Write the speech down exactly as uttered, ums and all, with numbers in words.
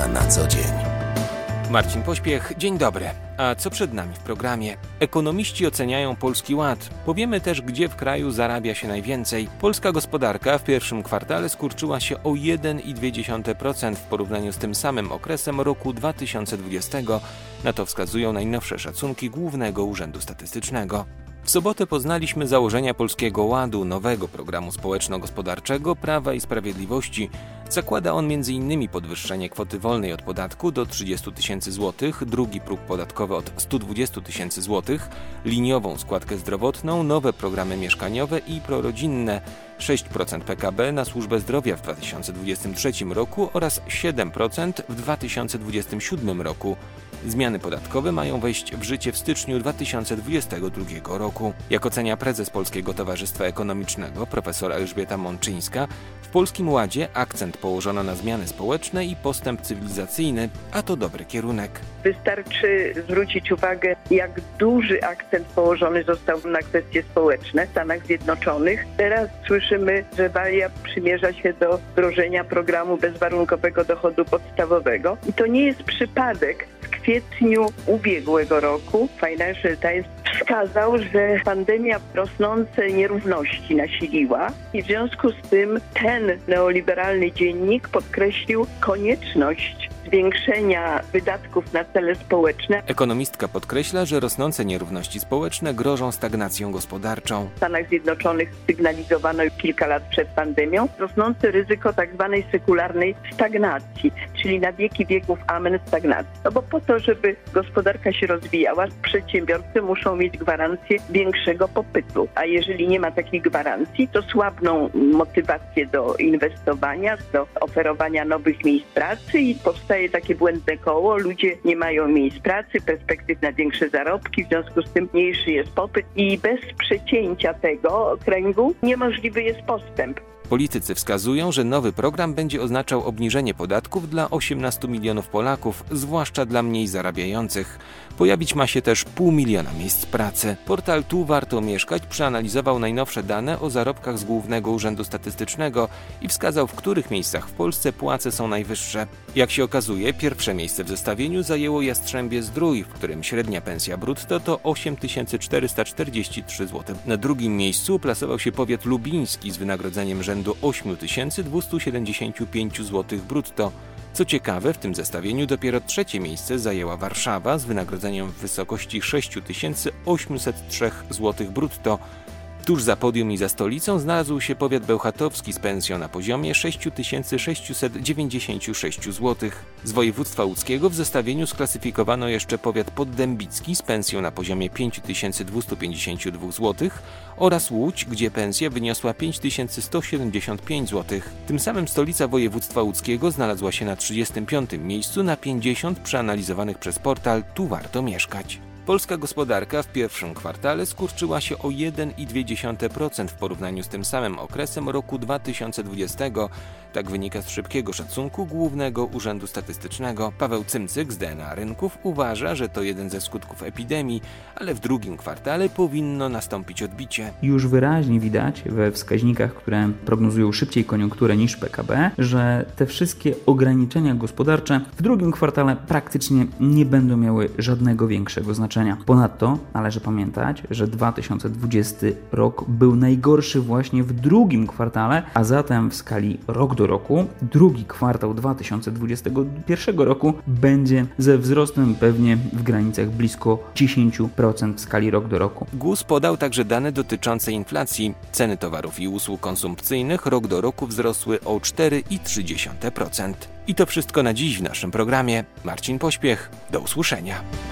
Ekonomia na co dzień. Marcin Pośpiech, dzień dobry. A co przed nami w programie? Ekonomiści oceniają Polski Ład. Powiemy też, gdzie w kraju zarabia się najwięcej. Polska gospodarka w pierwszym kwartale skurczyła się o jeden i dwie dziesiąte procent w porównaniu z tym samym okresem roku dwa tysiące dwudziestego. Na to wskazują najnowsze szacunki Głównego Urzędu Statystycznego. W sobotę poznaliśmy założenia Polskiego Ładu, nowego programu społeczno-gospodarczego Prawa i Sprawiedliwości. Zakłada on między innymi podwyższenie kwoty wolnej od podatku do trzydziestu tysięcy złotych, drugi próg podatkowy od stu dwudziestu tysięcy złotych, liniową składkę zdrowotną, nowe programy mieszkaniowe i prorodzinne, sześć procent P K B na służbę zdrowia w dwa tysiące dwudziestym trzecim roku oraz siedem procent w dwa tysiące dwudziestym siódmym roku. Zmiany podatkowe mają wejść w życie w styczniu dwa tysiące dwudziestego drugiego roku. Jak ocenia prezes Polskiego Towarzystwa Ekonomicznego profesor Elżbieta Mączyńska, w Polskim Ładzie akcent położono na zmiany społeczne i postęp cywilizacyjny, a to dobry kierunek. Wystarczy zwrócić uwagę, jak duży akcent położony został na kwestie społeczne w Stanach Zjednoczonych. Teraz słyszymy, że Walia przymierza się do wdrożenia programu bezwarunkowego dochodu podstawowego. I to nie jest przypadek. W kwietniu ubiegłego roku Financial Times wskazał, że pandemia rosnące nierówności nasiliła i w związku z tym ten neoliberalny dziennik podkreślił konieczność zwiększenia wydatków na cele społeczne. Ekonomistka podkreśla, że rosnące nierówności społeczne grożą stagnacją gospodarczą. W Stanach Zjednoczonych sygnalizowano już kilka lat przed pandemią rosnące ryzyko tak zwanej sekularnej stagnacji, czyli na wieki wieków amen stagnacji. No bo po to, żeby gospodarka się rozwijała, przedsiębiorcy muszą mieć gwarancję większego popytu, a jeżeli nie ma takiej gwarancji, to słabną motywację do inwestowania, do oferowania nowych miejsc pracy i powstaje takie błędne koło, ludzie nie mają miejsc pracy, perspektyw na większe zarobki, w związku z tym mniejszy jest popyt i bez przecięcia tego kręgu niemożliwy jest postęp. Politycy wskazują, że nowy program będzie oznaczał obniżenie podatków dla osiemnastu milionów Polaków, zwłaszcza dla mniej zarabiających. Pojawić ma się też pół miliona miejsc pracy. Portal Tu Warto Mieszkać przeanalizował najnowsze dane o zarobkach z Głównego Urzędu Statystycznego i wskazał, w których miejscach w Polsce płace są najwyższe. Jak się okazuje, pierwsze miejsce w zestawieniu zajęło Jastrzębie-Zdrój, w którym średnia pensja brutto to osiem tysięcy czterysta czterdzieści trzy złote. Na drugim miejscu plasował się powiat lubiński z wynagrodzeniem rzędu osiem tysięcy dwieście siedemdziesiąt pięć złotych brutto. Co ciekawe, w tym zestawieniu dopiero trzecie miejsce zajęła Warszawa z wynagrodzeniem w wysokości sześć tysięcy osiemset trzy złotych brutto. Tuż za podium i za stolicą znalazł się powiat bełchatowski z pensją na poziomie sześć tysięcy sześćset dziewięćdziesiąt sześć złotych. Z województwa łódzkiego w zestawieniu sklasyfikowano jeszcze powiat poddębicki z pensją na poziomie pięć tysięcy dwieście pięćdziesiąt dwa złotych oraz Łódź, gdzie pensja wyniosła pięć tysięcy sto siedemdziesiąt pięć złotych. Tym samym stolica województwa łódzkiego znalazła się na trzydziestym piątym miejscu na pięćdziesiąt przeanalizowanych przez portal Tu Warto Mieszkać. Polska gospodarka w pierwszym kwartale skurczyła się o jeden i dwie dziesiąte procent w porównaniu z tym samym okresem roku dwa tysiące dwudziestego. Tak wynika z szybkiego szacunku Głównego Urzędu Statystycznego. Paweł Cymcyk z D N A Rynków uważa, że to jeden ze skutków epidemii, ale w drugim kwartale powinno nastąpić odbicie. Już wyraźnie widać we wskaźnikach, które prognozują szybciej koniunkturę niż P K B, że te wszystkie ograniczenia gospodarcze w drugim kwartale praktycznie nie będą miały żadnego większego znaczenia. Ponadto należy pamiętać, że dwa tysiące dwudziesty rok był najgorszy właśnie w drugim kwartale, a zatem w skali rok do roku drugi kwartał dwa tysiące dwudziestego pierwszego roku będzie ze wzrostem pewnie w granicach blisko dziesięć procent w skali rok do roku. GUS podał także dane dotyczące inflacji. Ceny towarów i usług konsumpcyjnych rok do roku wzrosły o cztery i trzy dziesiąte procent. I to wszystko na dziś w naszym programie. Marcin Pośpiech. Do usłyszenia.